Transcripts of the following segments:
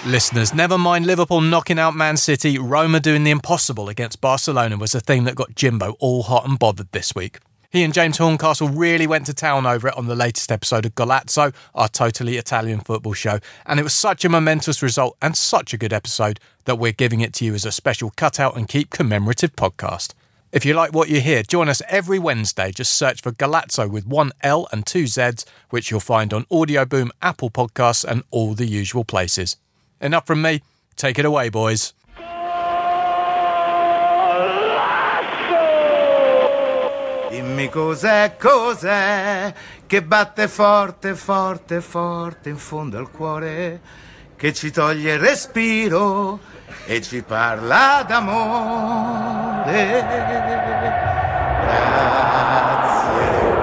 Listeners, never mind Liverpool knocking out Man City, Roma doing the impossible against Barcelona was a thing that got Jimbo all hot and bothered this week. He and James Horncastle really went to town over it on the latest episode of Golazzo, our totally Italian football show, and it was such a momentous result and such a good episode that we're giving it to you as a special cut-out and keep commemorative podcast. If you like what you hear, join us every Wednesday. Just search for Golazzo with one L and two Zs, which you'll find on Audio Boom, Apple Podcasts and all the usual places. Enough from me. Take it away, boys. Dimmi cos'è che batte forte, forte, forte in fondo al cuore, che ci toglie il respiro e ci parla d'amore. Grazie.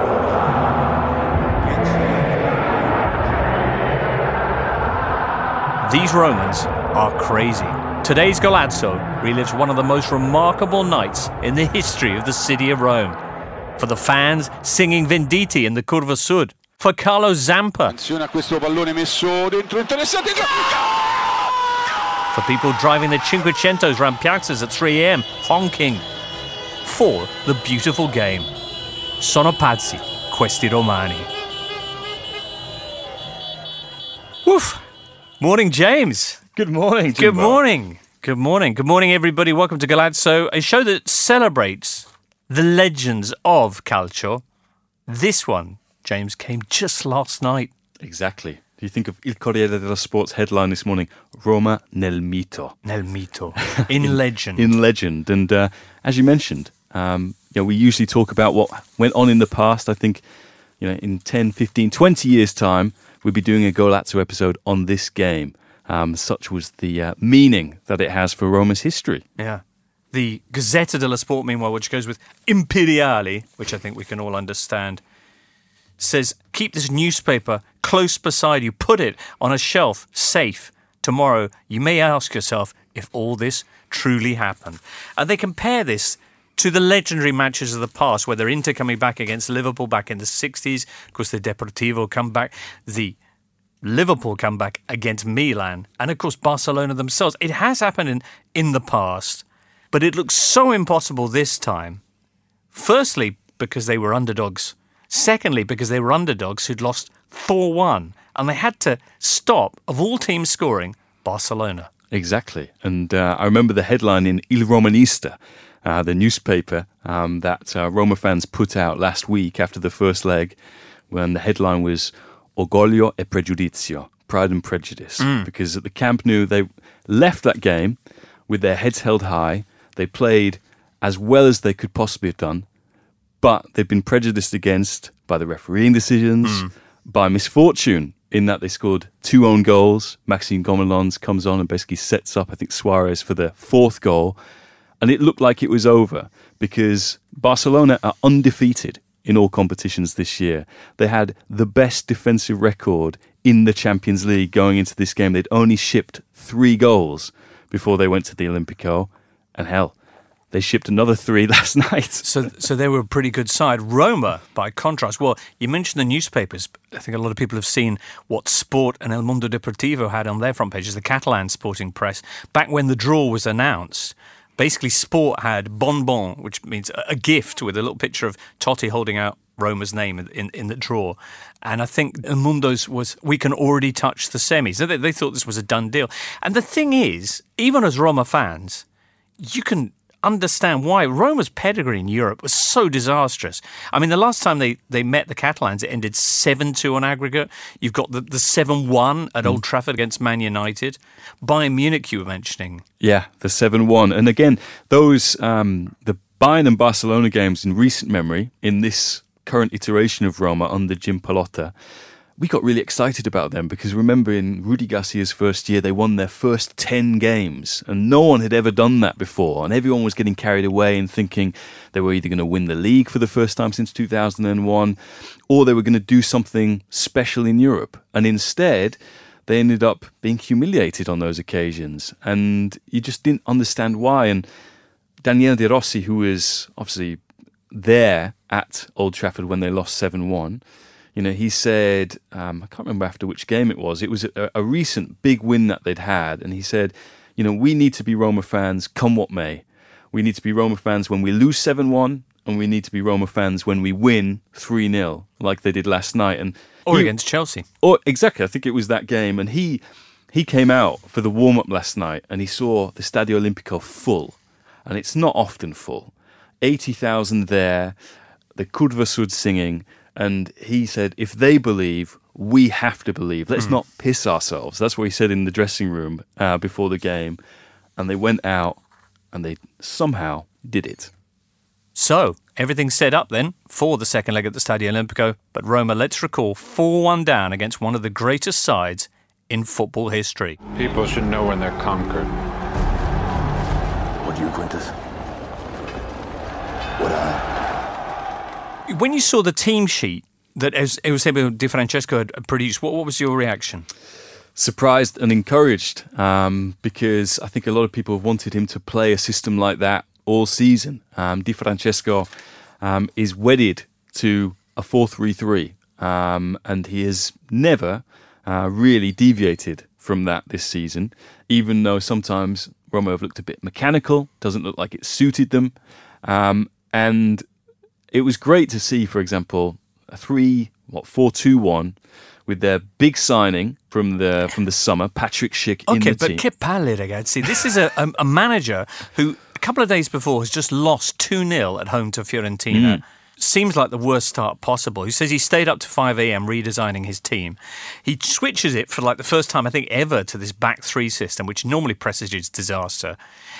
These Romans are crazy. Today's Golazzo relives one of the most remarkable nights in the history of the city of Rome. For the fans singing Venditi in the Curva Sud. For Carlo Zampa. Attenzione a questo pallone messo dentro, interessante. For people driving their Cinquecentos around piazzas at 3 a.m, honking. For the beautiful game. Sono pazzi questi romani. Woof. Morning, James. Good morning, Jimbo. Good morning. Good morning. Good morning, everybody. Welcome to Golazzo, a show that celebrates the legends of calcio. This one, James, came just last night. Exactly. Do you think of Il Corriere dello Sport's headline this morning? Roma nel mito. Nel mito. In legend. In legend. And as you mentioned, we usually talk about what went on in the past. I think, in 10, 15, 20 years' time, we'll be doing a Golazzo episode on this game. Such was the meaning that it has for Roma's history. Yeah. The Gazzetta dello Sport, meanwhile, which goes with Imperiali, which I think we can all understand, says, keep this newspaper close beside you. Put it on a shelf, safe. Tomorrow, you may ask yourself if all this truly happened. And they compare this to the legendary matches of the past, whether Inter coming back against Liverpool back in the 60s, of course the Deportivo comeback, the Liverpool comeback against Milan, and of course Barcelona themselves. It has happened in the past, but it looks so impossible this time. Firstly, because they were underdogs. Secondly, because they were underdogs who'd lost 4-1, and they had to stop, of all teams scoring, Barcelona. Exactly. And I remember the headline in Il Romanista, the newspaper that Roma fans put out last week after the first leg, when the headline was Orgoglio e Pregiudizio, Pride and Prejudice. Because at the Camp Nou, they left that game with their heads held high. They played as well as they could possibly have done, but they've been prejudiced against by the refereeing decisions, by misfortune, in that they scored 2 own goals. Maxime Gomelons comes on and basically sets up, I think, Suarez for the 4th goal. And it looked like it was over because Barcelona are undefeated in all competitions this year. They had the best defensive record in the Champions League going into this game. They'd only shipped 3 goals before they went to the Olimpico. And hell, they shipped another 3 last night. So they were a pretty good side. Roma, by contrast, well, you mentioned the newspapers. I think a lot of people have seen what Sport and El Mundo Deportivo had on their front pages, the Catalan sporting press, back when the draw was announced. Basically, Sport had Bonbon, which means a gift with a little picture of Totti holding out Roma's name in the draw. And I think El Mundo's was, we can already touch the semis. So they thought this was a done deal. And the thing is, even as Roma fans, you can understand why Roma's pedigree in Europe was so disastrous. I mean, the last time they met the Catalans, it ended 7-2 on aggregate. You've got the 7-1 at Old Trafford against Man United. Bayern Munich, you were mentioning. Yeah, the 7-1. And again, those the Bayern and Barcelona games in recent memory, in this current iteration of Roma under Jim Pallotta, we got really excited about them because remember in Rudi Garcia's first year, they won their first 10 games and no one had ever done that before. And everyone was getting carried away and thinking they were either going to win the league for the first time since 2001 or they were going to do something special in Europe. And instead, they ended up being humiliated on those occasions. And you just didn't understand why. And Daniele De Rossi, who was obviously there at Old Trafford when they lost 7-1, he said, I can't remember after which game it was. It was a recent big win that they'd had. And he said, we need to be Roma fans come what may. We need to be Roma fans when we lose 7-1, and we need to be Roma fans when we win 3-0, like they did last night. Or against Chelsea. Or exactly, I think it was that game. And he came out for the warm-up last night, and he saw the Stadio Olimpico full. And it's not often full. 80,000 there, the Curva Sud singing. And he said, if they believe, we have to believe. Let's not piss ourselves. That's what he said in the dressing room before the game. And they went out and they somehow did it. So, everything's set up then for the second leg at the Stadio Olimpico. But Roma, let's recall, 4-1 down against one of the greatest sides in football history. People should know when they're conquered. What do you, Quintus? What I? When you saw the team sheet that Eusebio Di Francesco had produced, what was your reaction? Surprised and encouraged, because I think a lot of people wanted him to play a system like that all season. Di Francesco is wedded to a 4-3-3, and he has never really deviated from that this season, even though sometimes Roma have looked a bit mechanical, doesn't look like it suited them, and it was great to see, for example, a 4-2-1 with their big signing from the summer, Patrick Schick in the team. Okay, but che palle, ragazzi. This is a manager who, a couple of days before, has just lost 2-0 at home to Fiorentina. Seems like the worst start possible. He says he stayed up to 5 a.m. redesigning his team. He switches it for like the first time, I think, ever to this back three system, which normally presages disaster.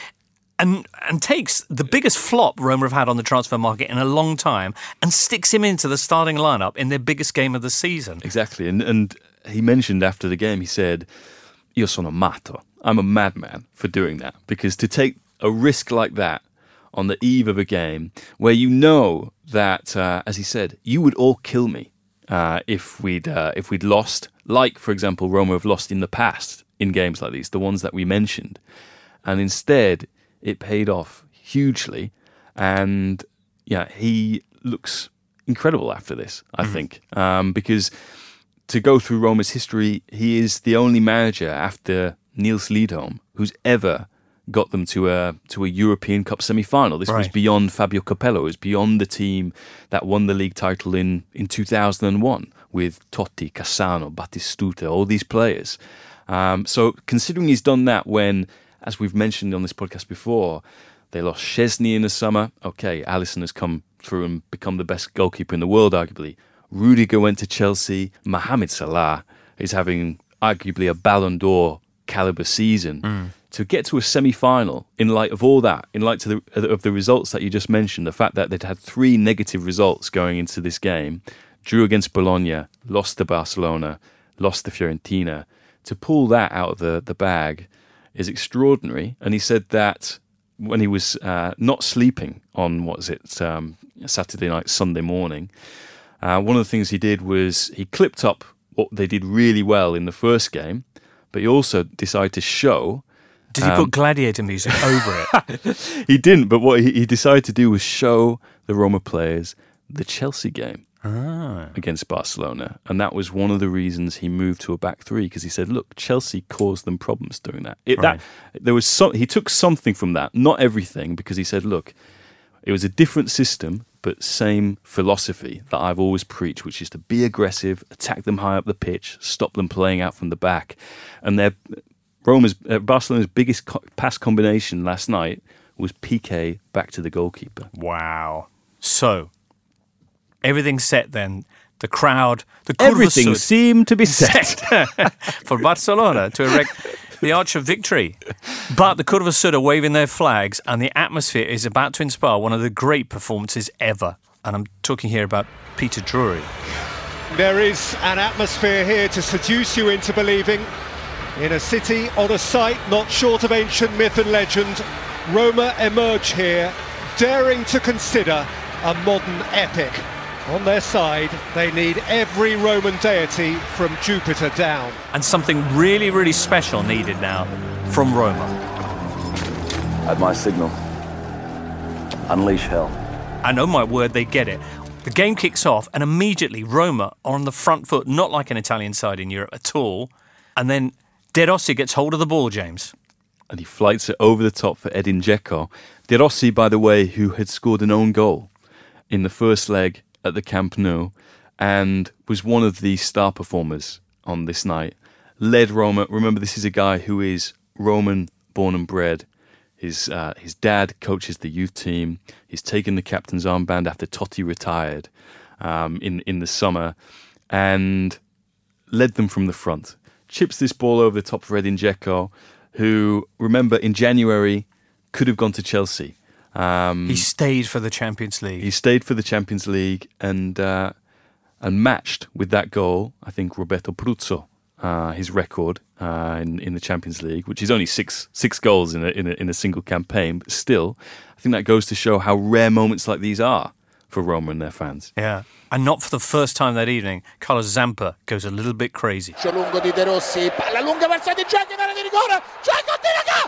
And takes the biggest flop Roma have had on the transfer market in a long time and sticks him into the starting lineup in their biggest game of the season. Exactly. And he mentioned after the game, he said, Io sono matto. I'm a madman for doing that. Because to take a risk like that on the eve of a game where you know that, as he said, you would all kill me if we'd lost, like, for example, Roma have lost in the past in games like these, the ones that we mentioned. And instead, it paid off hugely, and he looks incredible after this, I think, because to go through Roma's history, he is the only manager after Niels Lidholm who's ever got them to a European Cup semi-final. This was beyond Fabio Capello. It was beyond the team that won the league title in 2001 with Totti, Cassano, Battistuta, all these players. So considering he's done that when, as we've mentioned on this podcast before, they lost Szczesny in the summer. Okay, Alisson has come through and become the best goalkeeper in the world, arguably. Rudiger went to Chelsea. Mohamed Salah is having arguably a Ballon d'Or caliber season. To get to a semi-final in light of all that, in light of the results that you just mentioned, the fact that they'd had 3 negative results going into this game, drew against Bologna, lost to Barcelona, lost to Fiorentina, to pull that out of the bag is extraordinary. And he said that when he was not sleeping on, Saturday night, Sunday morning, one of the things he did was he clipped up what they did really well in the first game, but he also decided to show... Did he put gladiator music over it? He didn't, but what he decided to do was show the Roma players the Chelsea game against Barcelona. And that was one of the reasons he moved to a back three, because he said, look, Chelsea caused them problems doing that. He took something from that, not everything, because he said, look, it was a different system, but same philosophy that I've always preached, which is to be aggressive, attack them high up the pitch, stop them playing out from the back. And Barcelona's biggest pass combination last night was Piqué back to the goalkeeper. Wow. So, everything's set then. The crowd, the everything seemed to be set for Barcelona to erect the Arch of Victory. But the Curva Sud are waving their flags, and the atmosphere is about to inspire one of the great performances ever. And I'm talking here about Peter Drury. There is an atmosphere here to seduce you into believing. In a city on a site not short of ancient myth and legend, Roma emerge here, daring to consider a modern epic. On their side, they need every Roman deity from Jupiter down. And something really, really special needed now from Roma. At my signal, unleash hell. And oh my word, they get it. The game kicks off, and immediately Roma are on the front foot, not like an Italian side in Europe at all. And then De Rossi gets hold of the ball, James. And he flights it over the top for Edin Dzeko. De Rossi, by the way, who had scored an own goal in the first leg at the Camp Nou and was one of the star performers on this night. Led Roma. Remember, this is a guy who is Roman born and bred. His dad coaches the youth team. He's taken the captain's armband after Totti retired in the summer and led them from the front. Chips this ball over the top for Edin Dzeko, who, remember, in January could have gone to Chelsea. He stayed for the Champions League. He stayed for the Champions League and matched with that goal, I think, Roberto Pruzzo, his record in the Champions League, which is only six goals in a single campaign. But still, I think that goes to show how rare moments like these are for Roma and their fans. Yeah, and not for the first time that evening, Carlos Zampa goes a little bit crazy. Lungo di De Rossi, palla lunga verso Di Dzeko in area di rigore. Dzeko tira go!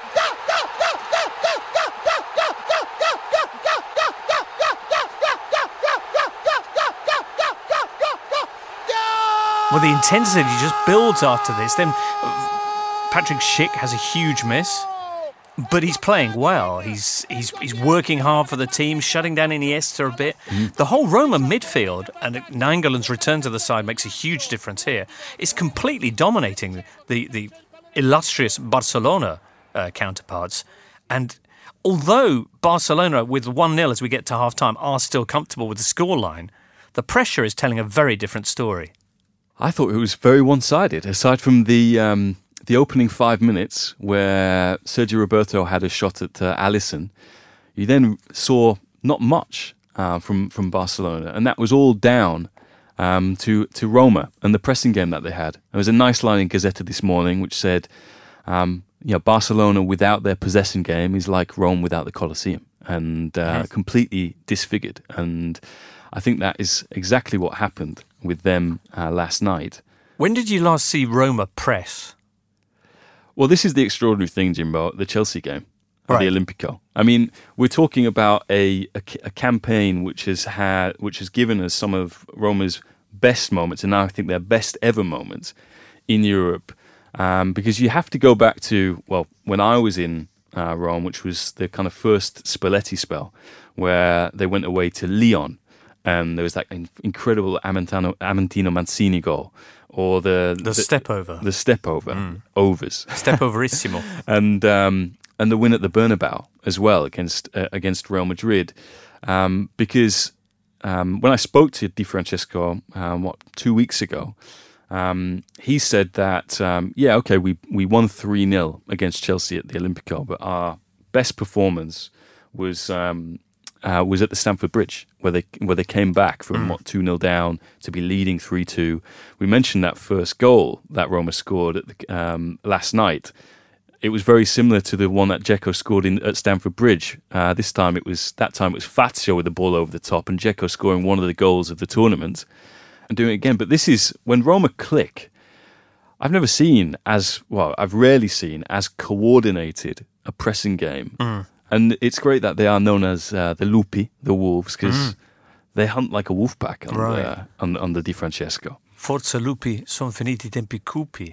Well, the intensity just builds after this. Then Patrick Schick has a huge miss, but he's playing well. He's working hard for the team, shutting down Iniesta a bit. The whole Roma midfield, and Nainggolan's return to the side makes a huge difference here. It's completely dominating the illustrious Barcelona counterparts. And although Barcelona, with 1-0 as we get to half-time, are still comfortable with the scoreline, the pressure is telling a very different story. I thought it was very one-sided, aside from the opening 5 minutes where Sergio Roberto had a shot at Alisson. You then saw not much from Barcelona, and that was all down to Roma and the pressing game that they had. There was a nice line in Gazzetta this morning which said, Barcelona without their possession game is like Rome without the Colosseum, and completely disfigured. And I think that is exactly what happened with them last night. When did you last see Roma press? Well, this is the extraordinary thing, Jimbo, the Chelsea game, Right. the Olympico. I mean, we're talking about a campaign which has given us some of Roma's best moments, and now I think their best ever moments in Europe, because you have to go back to, well, when I was in Rome, which was the kind of first Spalletti spell, where they went away to Lyon, and there was that incredible Amentino Mancini goal, or the step over. The step over, overs. Step overissimo. and the win at the Bernabeu as well against Real Madrid. Because when I spoke to Di Francesco, 2 weeks ago, he said that, we won 3-0 against Chelsea at the Olympico, but our best performance was at the Stamford Bridge, where they came back from 2-0 down to be leading 3-2. We mentioned that first goal that Roma scored at last night. It was very similar to the one that Dzeko scored at Stamford Bridge. This time it was Fazio with the ball over the top, and Dzeko scoring one of the goals of the tournament and doing it again. But this is when Roma click. I've rarely seen as coordinated a pressing game. And it's great that they are known as the Lupi, the Wolves, because they hunt like a wolf pack under Di Francesco. Forza Lupi, son finiti tempi cupi.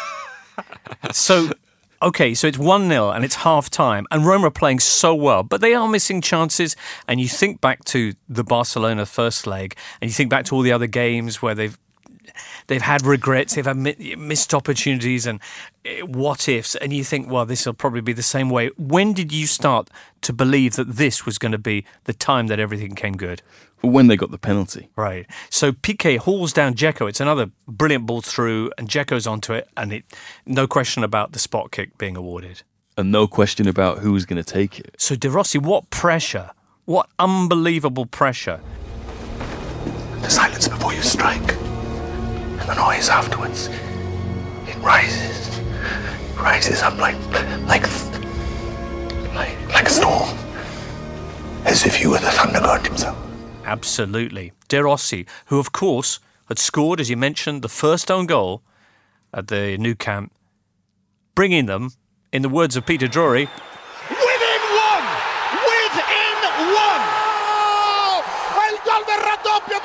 So it's 1-0 and it's half-time, and Roma are playing so well, but they are missing chances. And you think back to the Barcelona first leg, and you think back to all the other games where they've had regrets, they've had missed opportunities and what ifs, and you think, well, this will probably be the same way. When did you start to believe that this was going to be the time that everything came good? When they got the penalty. Right. So Piqué hauls down Dzeko. It's another brilliant ball through, and Dzeko's onto it, and no question about the spot kick being awarded. And no question about who was going to take it. So De Rossi, what pressure, what unbelievable pressure. The silence before you strike, and the noise afterwards. It rises up like a storm, as if you were the thunder god himself. Absolutely. De Rossi, who of course had scored, as you mentioned, the first own goal at the Nou Camp, bringing them, in the words of Peter Drury, Within one! Il gol del raddoppio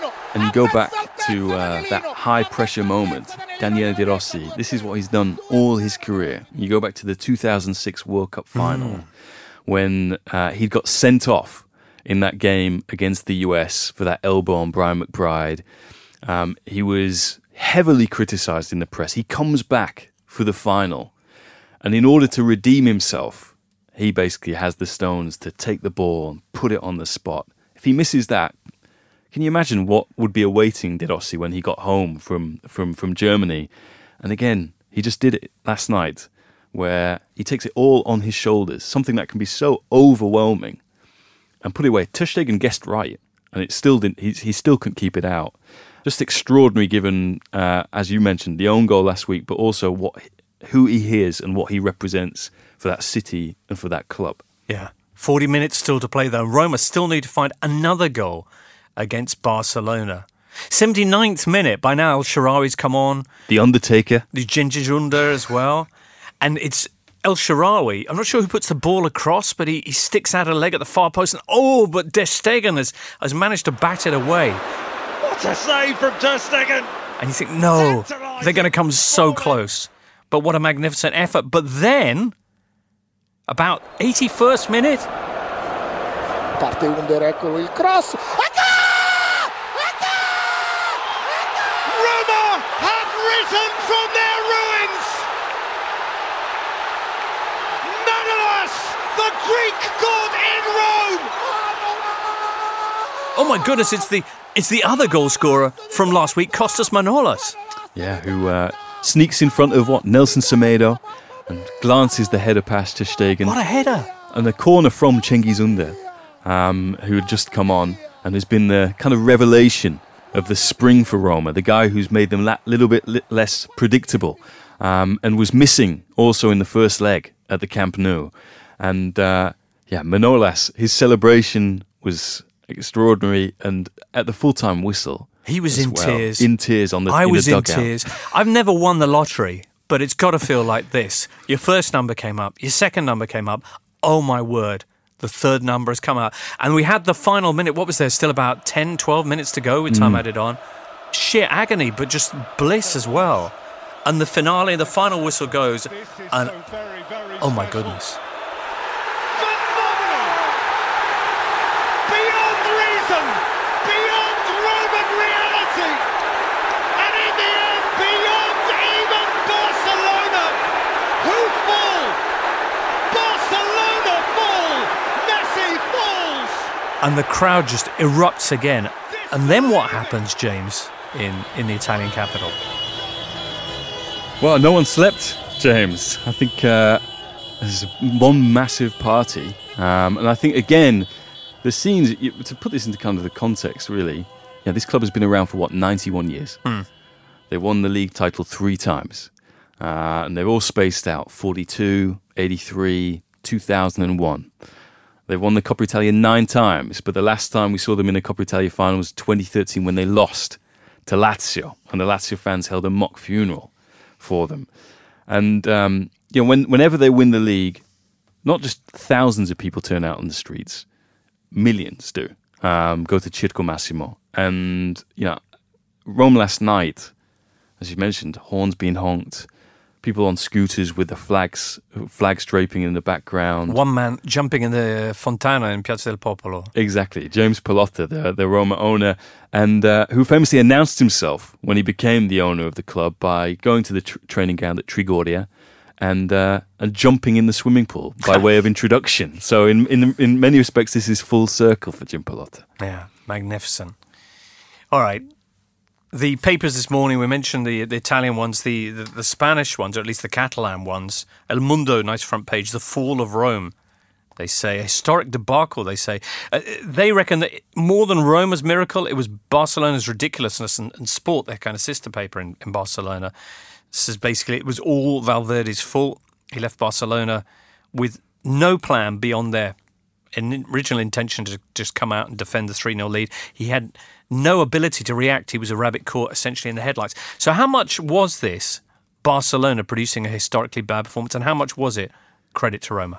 And you go back to that high-pressure moment, Daniele De Rossi, this is what he's done all his career. You go back to the 2006 World Cup final when he got sent off in that game against the US for that elbow on Brian McBride. He was heavily criticised in the press. He comes back for the final, and in order to redeem himself, he basically has the stones to take the ball and put it on the spot. If he misses that, can you imagine what would be awaiting De Rossi when he got home from Germany? And again, he just did it last night, where he takes it all on his shoulders, something that can be so overwhelming, and put it away. Ter Stegen guessed right, and it still didn't. He still couldn't keep it out. Just extraordinary, given as you mentioned, the own goal last week, but also who he is and what he represents for that city and for that club. Yeah, 40 minutes still to play though. Roma still need to find another goal against Barcelona. 79th minute. By now, El Shaarawy's come on. The Undertaker. The Ginger Under as well. And it's El Shaarawy. I'm not sure who puts the ball across, but he sticks out a leg at the far post. And but Ter Stegen has managed to bat it away. What a save from Ter Stegen! And you think, no, they're going to come so close. But what a magnificent effort. But then, about 81st minute. Parte Under, eccolo il cross. Roma have risen from their ruins! Manolas, the Greek god in Rome! Oh my goodness, it's the other goal scorer from last week, Kostas Manolas. Yeah, who sneaks in front of Nelson Semedo and glances the header past Ter Stegen. What a header! And a corner from Cengiz Under, who had just come on and has been the kind of revelation of the spring for Roma, the guy who's made them a little bit less predictable, and was missing also in the first leg at the Camp Nou. And Manolas, his celebration was extraordinary, and at the full-time whistle, he was in tears. In tears on the I was in the in dugout. tears. I've never won the lottery, but it's got to feel like this. Your first number came up, your second number came up. Oh my word, the third number has come out. And we had the final minute. What was there? Still about 10, 12 minutes to go with time added on. Sheer agony, but just bliss as well. And the finale, the final whistle goes, and oh my goodness. Beyond reason, beyond Roman reality, and in the end, beyond even Barcelona, who fall? Barcelona fall, Messi falls. And the crowd just erupts again. And then what happens, James, in the Italian capital? Well, no one slept, James. I think there's one massive party. And I think, again, the scenes, to put this into kind of the context, really, this club has been around for, 91 years. They won the league title 3 times. And they're all spaced out, 42, 83, 2001. They've won the Coppa Italia 9 times, but the last time we saw them in a Coppa Italia final was 2013 when they lost to Lazio, and the Lazio fans held a mock funeral for them. And whenever they win the league, not just thousands of people turn out on the streets, millions do go to Circo Massimo. And Rome last night, as you mentioned, horns being honked, people on scooters with the flags draping in the background. One man jumping in the fontana in Piazza del Popolo. Exactly. James Pallotta, the Roma owner, and who famously announced himself when he became the owner of the club by going to the training ground at Trigoria and jumping in the swimming pool by way of introduction. So in many respects, this is full circle for Jim Pallotta. Yeah, magnificent. All right. The papers this morning, we mentioned the Italian ones, the Spanish ones, or at least the Catalan ones. El Mundo, nice front page, the fall of Rome. They say, a historic debacle, they say. They reckon that more than Roma's miracle, it was Barcelona's ridiculousness and sport, their kind of sister paper in Barcelona. This is basically, it was all Valverde's fault. He left Barcelona with no plan beyond their original intention to just come out and defend the 3-0 lead. He had no ability to react. He was a rabbit caught essentially in the headlights. So how much was this Barcelona producing a historically bad performance, and how much was it credit to Roma?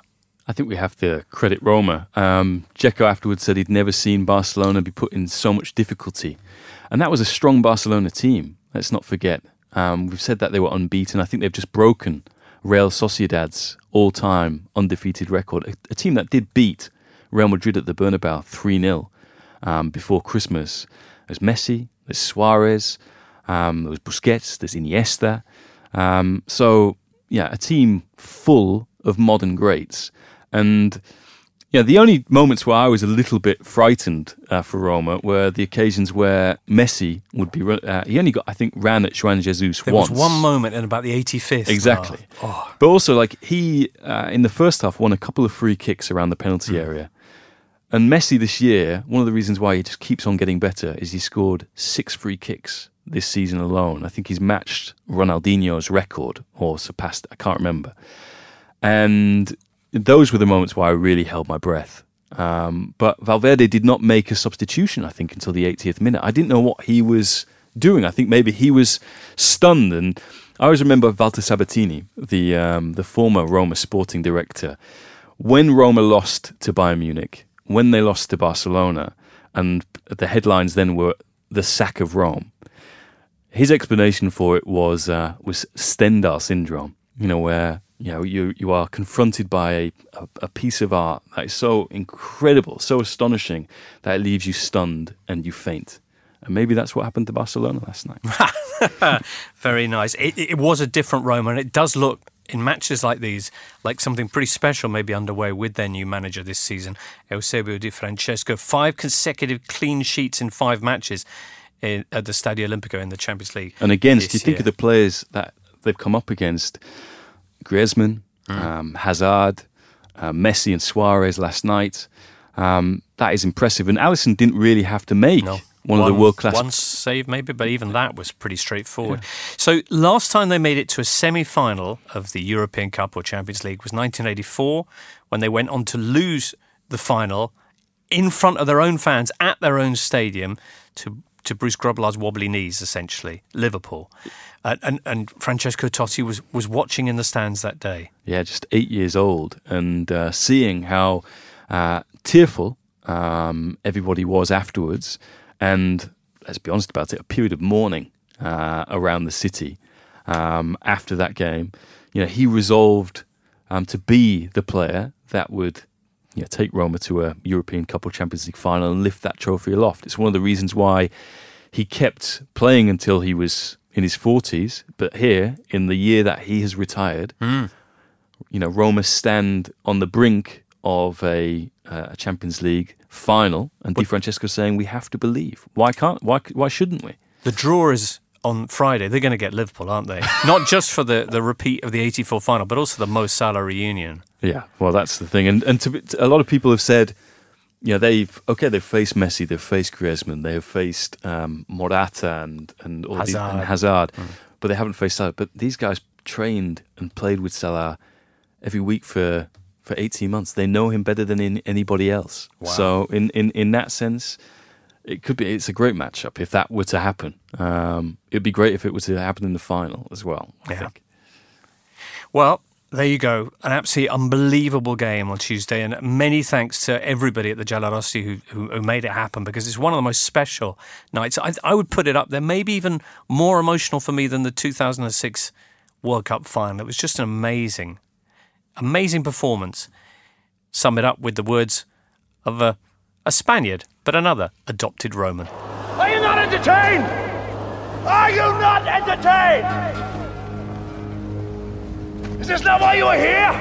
I think we have to credit Roma. Dzeko afterwards said he'd never seen Barcelona be put in so much difficulty. And that was a strong Barcelona team, let's not forget. We've said that they were unbeaten. I think they've just broken Real Sociedad's all-time undefeated record. A team that did beat Real Madrid at the Bernabeu 3-0 before Christmas. There's Messi, there's Suarez, there's Busquets, there's Iniesta. So, yeah, a team full of modern greats. And yeah, the only moments where I was a little bit frightened for Roma were the occasions where Messi would be... he only got, I think, ran at Juan Jesus once. There was one moment in about the 85th. Exactly. But also, like, he, in the first half, won a couple of free kicks around the penalty area. And Messi this year, one of the reasons why he just keeps on getting better is he scored 6 free kicks this season alone. I think he's matched Ronaldinho's record, or surpassed, I can't remember. And those were the moments where I really held my breath. But Valverde did not make a substitution, I think, until the 80th minute. I didn't know what he was doing. I think maybe he was stunned. And I always remember Walter Sabatini, the former Roma sporting director, when Roma lost to Bayern Munich, when they lost to Barcelona, and the headlines then were the sack of Rome. His explanation for it was Stendhal syndrome, where you are confronted by a piece of art that is so incredible, so astonishing, that it leaves you stunned and you faint. And maybe that's what happened to Barcelona last night. Very nice. It was a different Roma, and it does look, in matches like these, like something pretty special may be underway with their new manager this season, Eusebio Di Francesco. 5 consecutive clean sheets in 5 matches at the Stadio Olimpico in the Champions League. And against, you think of the players that they've come up against, Griezmann, Hazard, Messi and Suarez last night. That is impressive. And Alisson didn't really have to make one of the world-class... One save maybe, but even that was pretty straightforward. Yeah. So last time they made it to a semi-final of the European Cup or Champions League was 1984, when they went on to lose the final in front of their own fans at their own stadium to Bruce Grobbelaar's wobbly knees, essentially, Liverpool. And Francesco Totti was watching in the stands that day. Yeah, just 8 years old, and seeing how tearful everybody was afterwards, and let's be honest about it, a period of mourning around the city after that game. He resolved to be the player that would take Roma to a European Cup or Champions League final and lift that trophy aloft. It's one of the reasons why he kept playing until he was in his 40s. But here, in the year that he has retired, Roma stand on the brink of a Champions League final, and Di Francesco saying we have to believe. Why shouldn't we? The draw is on Friday. They're going to get Liverpool, aren't they? Not just for the repeat of the 84 final, but also the Mo Salah reunion. Yeah, well, that's the thing. And a lot of people have said, they've faced Messi, they've faced Griezmann, they have faced Morata and Hazard, but they haven't faced Salah. But these guys trained and played with Salah every week for 18 months. They know him better than anybody else. Wow. So in that sense, it's a great matchup if that were to happen. It'd be great if it were to happen in the final as well, I think. Well, there you go. An absolutely unbelievable game on Tuesday, and many thanks to everybody at the Giallorossi who made it happen, because it's one of the most special nights. I would put it up there, maybe even more emotional for me than the 2006 World Cup final. It was just an amazing performance. Sum it up with the words of a Spaniard, but another adopted Roman. Are you not entertained? Are you not entertained? Is this not why you are here?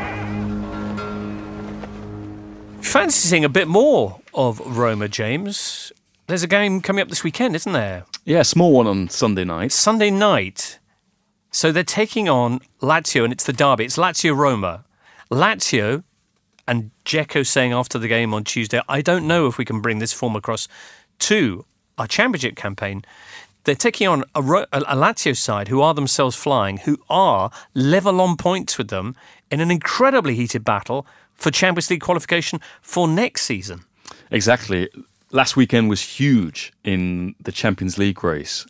Fancy seeing a bit more of Roma, James. There's a game coming up this weekend, isn't there? Yeah, a small one on Sunday night. Sunday night. So they're taking on Lazio, and it's the derby. It's Lazio-Roma. Lazio, and Dzeko saying after the game on Tuesday, I don't know if we can bring this form across to our championship campaign. They're taking on a Lazio side who are themselves flying, who are level on points with them in an incredibly heated battle for Champions League qualification for next season. Exactly. Last weekend was huge in the Champions League race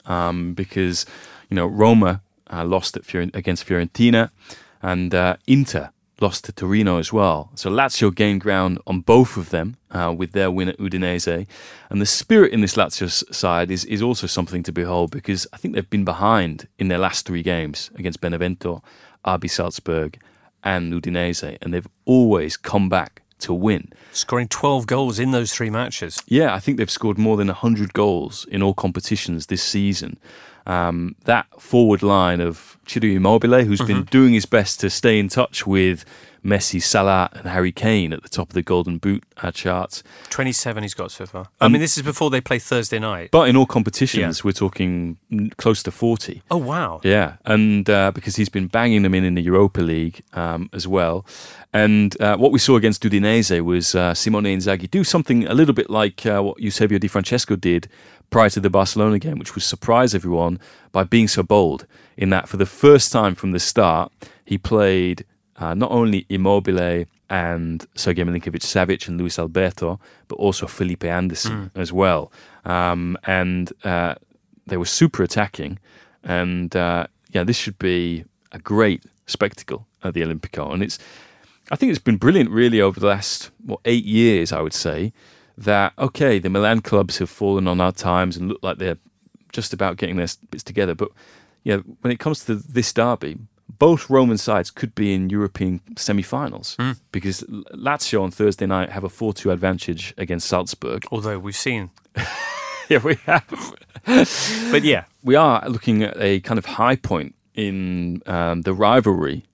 because Roma lost against Fiorentina, and Inter lost to Torino as well. So Lazio gained ground on both of them with their win at Udinese. And the spirit in this Lazio side is also something to behold, because I think they've been behind in their last 3 games against Benevento, RB Salzburg and Udinese, and they've always come back to win. Scoring 12 goals in those 3 matches. Yeah, I think they've scored more than 100 goals in all competitions this season. That forward line of Ciro Immobile, who's been doing his best to stay in touch with Messi, Salah and Harry Kane at the top of the Golden Boot charts. 27 he's got so far. I mean, this is before they play Thursday night. But in all competitions, we're talking close to 40. Oh, wow. Yeah, and because he's been banging them in the Europa League as well. And what we saw against Udinese was Simone Inzaghi do something a little bit like what Eusebio Di Francesco did prior to the Barcelona game, which was surprise everyone by being so bold in that for the first time from the start, he played not only Immobile and Sergej Milinkovic-Savic and Luis Alberto, but also Felipe Anderson as well. And they were super attacking. And this should be a great spectacle at the Olimpico. And I think it's been brilliant really over the last 8 years, I would say, that, okay, the Milan clubs have fallen on hard times and look like they're just about getting their bits together. But when it comes to this derby, both Roman sides could be in European semi-finals because Lazio on Thursday night have a 4-2 advantage against Salzburg. Although we've seen... Yeah, we have. But yeah. We are looking at a kind of high point in the rivalry.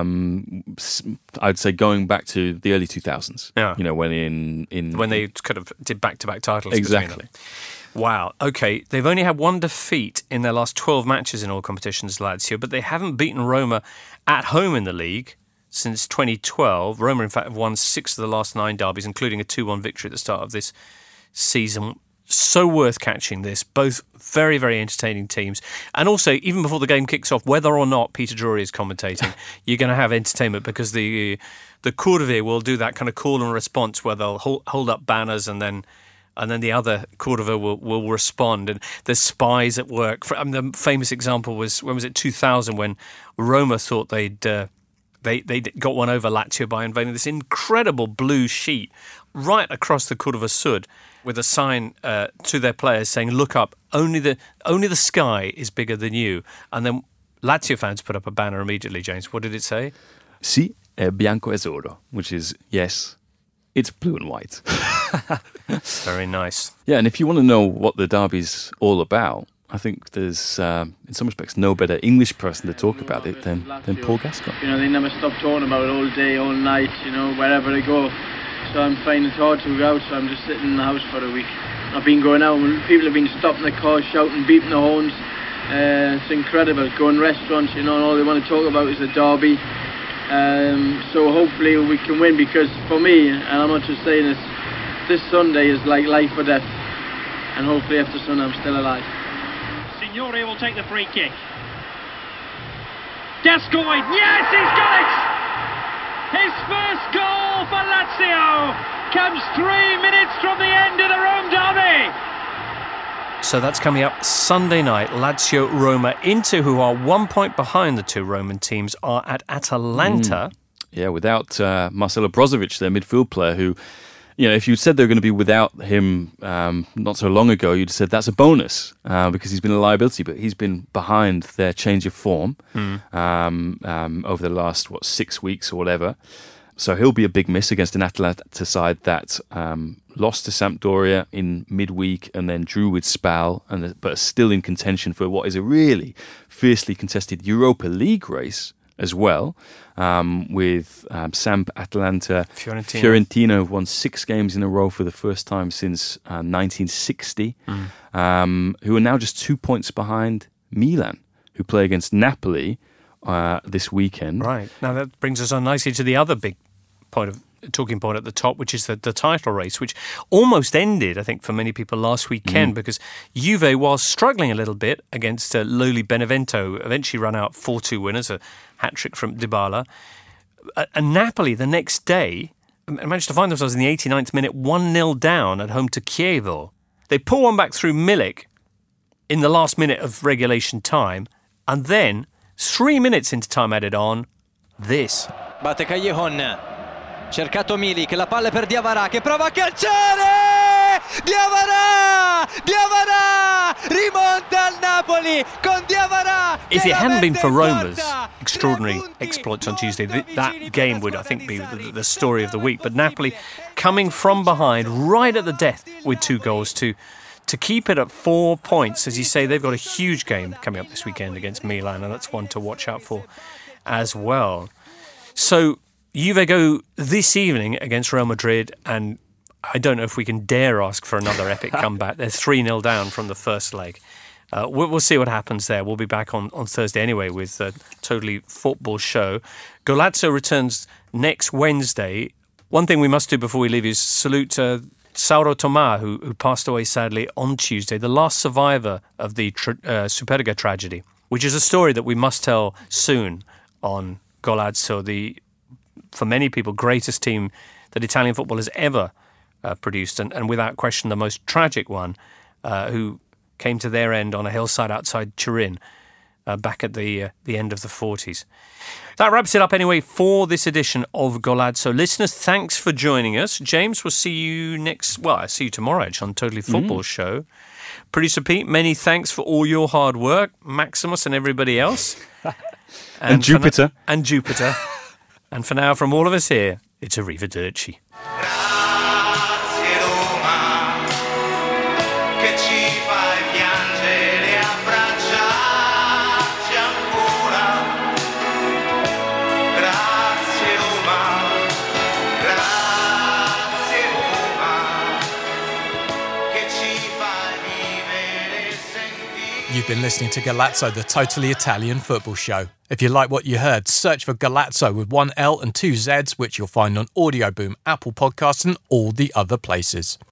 I'd say going back to the early 2000s. Yeah. When they kind of did back-to-back titles. Exactly. Wow. Okay. They've only had 1 defeat in their last 12 matches in all competitions, Lazio, but they haven't beaten Roma at home in the league since 2012. Roma, in fact, have won 6 of the last 9 derbies, including a 2-1 victory at the start of this season. So worth catching this. Both very, very entertaining teams. And also, even before the game kicks off, whether or not Peter Drury is commentating, you're going to have entertainment because the Curve will do that kind of call and response where they'll hold up banners and then the other Curve will respond. And there's spies at work. The famous example was, when was it, 2000, when Roma thought they got one over Lazio by unveiling this incredible blue sheet right across the Curva Sud with a sign to their players saying, "Look up, only the sky is bigger than you." And then Lazio fans put up a banner immediately, James. What did it say? Sì, è bianco e azzurro, which is, yes, it's blue and white. Very nice. Yeah, and if you want to know what the derby's all about, I think there's, in some respects, no better English person to talk about it than Paul Gascoigne. They never stop talking about it all day, all night, wherever they go. So I'm finding it hard to go out, so I'm just sitting in the house for a week. I've been going out, and people have been stopping the cars, shouting, beeping the horns. It's incredible. Going to restaurants, and all they want to talk about is the derby. So hopefully we can win, because for me, and I'm not just saying this Sunday is like life or death. And hopefully after Sunday I'm still alive. Signori will take the free kick. Gascoigne, yes, he's got it! His first goal for Lazio comes 3 minutes from the end of the Rome derby. So that's coming up Sunday night. Lazio-Roma. Inter, who are 1 point behind the 2 Roman teams, are at Atalanta. Yeah, without Marcelo Brozovic, their midfield player, who, if you'd said they were going to be without him not so long ago, you'd have said that's a bonus because he's been a liability, but he's been behind their change of form over the last, 6 weeks or whatever. So he'll be a big miss against an Atalanta side that lost to Sampdoria in midweek and then drew with Spal, but are still in contention for what is a really fiercely contested Europa League race as well, with Samp, Atalanta, Fiorentina have won 6 games in a row for the first time since 1960, who are now just 2 points behind Milan, who play against Napoli this weekend. Right. Now that brings us on nicely to the other big talking point at the top, which is the title race, which almost ended, I think, for many people last weekend because Juve was struggling a little bit against lowly Benevento, eventually run out 4-2 winners, a hat-trick from Dybala. And Napoli, the next day, managed to find themselves in the 89th minute 1-0 down at home to Chievo. They pull one back through Milik in the last minute of regulation time, and then 3 minutes into time added on, this. Batte Callejon, cercato Milik, la palla per Diawara che prova a calciare! Diawara! Rimonta al Napoli con Diawara! If it hadn't been for Roma's extraordinary exploits on Tuesday, that game would, I think, be the story of the week. But Napoli coming from behind right at the death with 2 goals to keep it at 4 points. As you say, they've got a huge game coming up this weekend against Milan, and that's one to watch out for as well. So Juve go this evening against Real Madrid, and I don't know if we can dare ask for another epic comeback. They're 3-0 down from the first leg. We'll see what happens there. We'll be back on Thursday anyway with a Totally Football show. Golazzo returns next Wednesday. One thing we must do before we leave is salute Sauro Tomà, who passed away sadly on Tuesday, the last survivor of the Superga tragedy, which is a story that we must tell soon on Golazzo, the, for many people, greatest team that Italian football has ever produced, and without question the most tragic one, who came to their end on a hillside outside Turin back at the end of the 40s. That wraps it up anyway for this edition of Golazzo. Listeners, thanks for joining us. James, we'll see you I see you tomorrow actually on Totally Football show. Producer Pete, many thanks for all your hard work. Maximus and everybody else. And Jupiter. And Jupiter. And for now, from all of us here, it's Arrivederci. You've been listening to Golazzo, the totally Italian football show. If you like what you heard, search for Golazzo with 1 L and 2 Zs, which you'll find on Audio Boom, Apple Podcasts and all the other places.